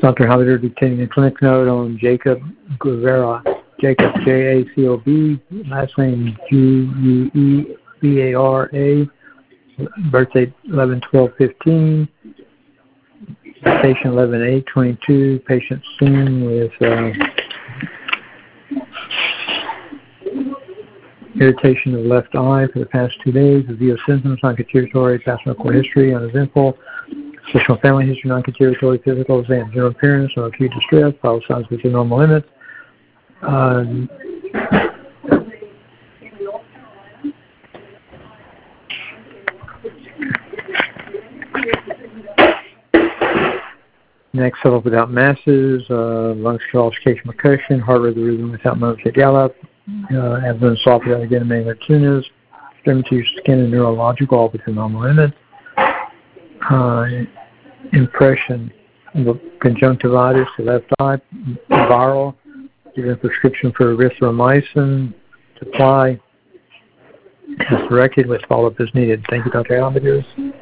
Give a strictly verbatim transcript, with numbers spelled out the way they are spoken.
Doctor Habider dictating a clinic note on Jacob Guevara. Jacob, J A C O B, last name G U E B A R A, birth date eleven twelve fifteen, patient eleven eight twenty-two, patient seen with uh, irritation of left eye for the past two days, review of symptoms, non-contributory, past medical history, uneventful, additional family history, non-contributory, physical exam, general appearance, no acute distress, vital signs within normal limits. Uh, next, settle without masses, uh, lungs calcification percussion, heart rate rhythm without motor gallop, uh, abdomen soft without again manual tunas, extremities, skin and neurological, all within normal limits. Uh, impression of conjunctivitis, the left eye, viral, given a prescription for erythromycin to apply as directed with follow-up as needed. Thank you, Doctor Almadeus.